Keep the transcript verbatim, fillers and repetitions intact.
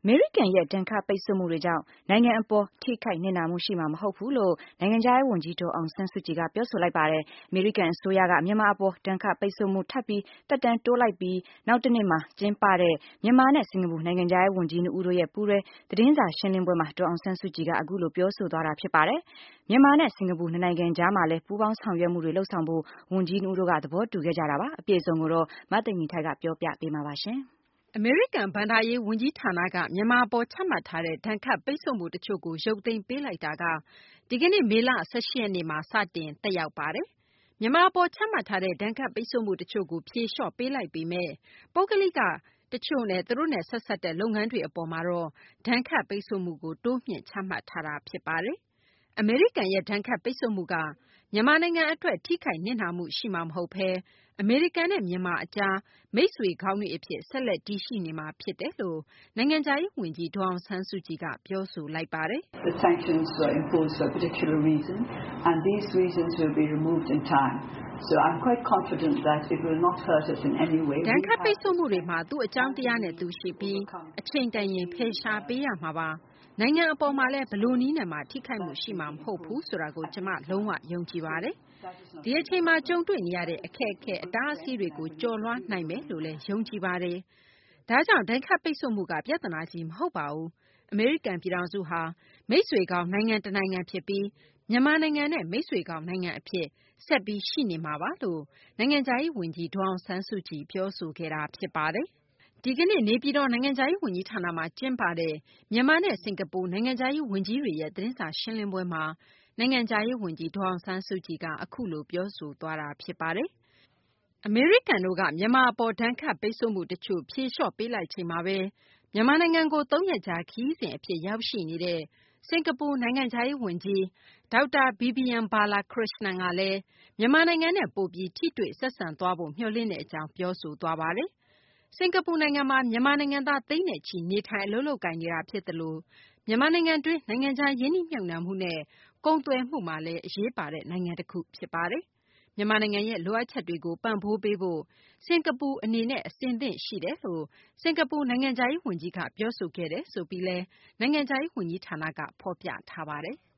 မေရိကန်ရဲ့ဒဏ်ခတ်ပိတ်ဆို့မှုတွေကြောင့်နိုင်ငံအပေါ်ထိခိုက်နစ်နာမှုရှိမှာမဟုတ်ဘူးလို့နိုင်ငံခြားရေးဝန်ကြီးဒေါ်အောင်ဆန်းစုကြည်ကပြောဆိုလိုက်ပါတယ်။အမေရိကန်အစိုးရကမြန်မာအပေါ်ဒဏ်ခတ်ပိတ်ဆို့မှုထပ်ပြီးသက်တမ်းတိုးလိုက်ပြီးနောက်တနေ့မှာကျင်းပတဲ့မြန်မာနဲ့စင်ကာပူနိုင်ငံခြားရေးဝန်ကြီးနှစ်ဦးတို့ရဲ့ပူးတွဲသတင်းစာရှင်းလင်းပွဲမှာဒေါ်အောင်ဆန်းစုကြည်ကအခုလိုပြောဆိုသွားတာဖြစ်ပါတယ်။မြန်မာနဲ့စင်ကာပူနှစ်နိုင်ငံကြားမှာလည်းပူးပေါင်းဆောင်ရွက်မှုတွေလှုပ်ဆောင်ဖို့ဝန်ကြီးနှစ်ဦးတို့ကသဘောတူခဲ့ကြတာပါ။အပြည့်အစုံကိုတော့မသိင်္ဂီထိုက်ကပြောပြပေးမှာပါရှင်။အမေရိကန်ဘဏ္ဍာရေးဝန်ကြီးဌာနကမြန်မာအပေါ်ချမှတ်ထားတဲ့ဒဏ်ခတ်ပိတ်ဆို့မှုတချို့ကိုရုပ်သိမ်းပေးလိုက်တာကဒီကနေ့မေလ၁၈ရက်နေ့မှာစတင်သက်ရောက်ပါတယ်။မြန်မာအပေါ်ချမှတ်ထားတဲ့ဒဏ်ခတ်ပိတ်ဆို့မှုတချို့ကိုဖြေလျှော့ပေးလိုက်ပေမဲ့ပုဂ္ဂလိကတချို့နဲ့သူတို့နဲ့ဆက်စပ်တဲ့လုပ်ငန်းတွေအပေါ်မှာတော့ဒဏ်ခတ်ပိတ်ဆို့မှုကိုတိုးမြှင့်ချမှတ်ထားတာဖြစ်ပါတယ်။အမေရိကန်ရဲ့ဒဏ်ခတ်ပိတ်ဆို့မှုကမြန်မာနိုင်ငံအတွက်ထိခိုက်နစ်နာမှုရှိမှာမဟုတ်ဘဲအမေရိကန်နဲ့မြန်မာအကြားမိတ်ဆွေခေါင်းတွေအဖြစ်ဆက်လက်တည်ရှိနေမှာဖြစ်တယ်လို့နိုင်ငံခြားရေးဝန်ကြီးဒေါ်အောင်ဆန်းစုကြည်ကပြောဆိုလိုက်ပါတယ်။ The sanctions were imposed for a particular reason and these reasons will be removed in time. So I'm quite confident that it will not hurt us in any way. ဒဏ်ခတ်ပိတ်ဆို့မှုတွေမှာသူ့အကြောင်းတရားနဲ့သူရှိပြီးအချိန်တန်ရင်ဖယ်ရှားပေးရမှာပါ။နိုင်ငံအပေါ်မှာလည်းဘလို့နည်းနဲ့မှထိခိုက်မှုရှိမှာမဟုတ်ဘူးဆိုတာကိုကျမလုံးဝယုံကြည်ပါတယ်။ဒီအချိန်မှာကြုံတွေ့နေရတဲ့အခက်အခဲအတားအဆီးတွေကိုကျော်လွှားနိုင်မယ်လို့လည်းယုံကြည်ပါတယ်။ဒါကြောင့်ဒဏ်ခတ်ပိတ်ဆို့မှုကပြဿနာကြီးမဟုတ်ပါဘူး။အမေရိကန်ပြည်ထောင်စုဟာမိတ်ဆွေကောင်းနိုင်ငံတနိုင်ငံဖြစ်ပြီးမြန်မာနိုင်ငံနဲ့မိတ်ဆွေကောင်းနိုင်ငံအဖြစ်ဆက်ပြီးရှိနေမှာပါလို့နိုင်ငံခြားရေးဝန်ကြီးဒေါ်အောင်ဆန်းစုကြည်ပြောဆိုခဲ့တာဖြစ်ပါတယ်။ဒီကနေ့နေပြည်တော်နိုင်ငံခြားရေးဝန်ကြီးဌာနမှာကျင်းပတဲ့မြန်မာနဲ့စင်ကာပူနိုင်ငံခြားရေးဝန်ကြီးတွေရဲ့သတင်းစာရှင်းလင်းပွဲမှာနိုင်ငံခြားရေးဝန်ကြီးဒေါ်အောင်ဆန်းစုကြည်ကအခုလိုပြောဆိုသွားတာဖြစ်ပါတယ်။အမေရိကန်တို့ကမြန်မာအပေါ်ဒဏ်ခတ်ပိတ်ဆို့မှုတချို့ဖြေလျှော့ပေးလိုက်ချိန်မှာပဲမြန်မာနိုင်ငံကိုသုံးရက်ကြာခရီးစဉ်အဖြစ်ရောက်ရှိနေတဲ့စင်ကာပူနိုင်ငံခြားရေးဝန်ကြီးဒေါက်တာ Vivian Balakrishnan ကလည်းမြန်မာနိုင်ငံနဲ့ပိုပြီးထိတွေ့ဆက်ဆံသွားဖို့မျှော်လင့်တဲ့အကြောင်းပြောဆိုသွားပါတယ်။စင်ကာပူနိုင်ငံမှာမြန်မာနိုင်ငံသားသိန်းနဲ့ချီနေထိုင်အလုပ်လုပ်ကိုင်နေတာဖြစ်သလိုမြန်မာနိုင်ငံတွင်းနိုင်ငံခြားရင်းနှီးမြှုပ်နှံမှုနဲ့ကုန်သွယ်မှုမှာလည်းအရေးပါတဲ့နိုင်ငံတစ်ခုဖြစ်ပါတယ်။မြန်မာနိုင်ငံရဲ့လိုအပ်ချက်တွေကိုပံ့ပိုးပေးဖို့စင်ကာပူအနေနဲ့အဆင်သင့်ရှိတယ်လို့စင်ကာပူနိုင်ငံခြားရေးဝန်ကြီးကပြောဆိုခဲ့တယ်ဆိုပြီးလည်းနိုင်ငံခြားရေးဝန်ကြီးဌာနကဖော်ပြထားပါတယ်။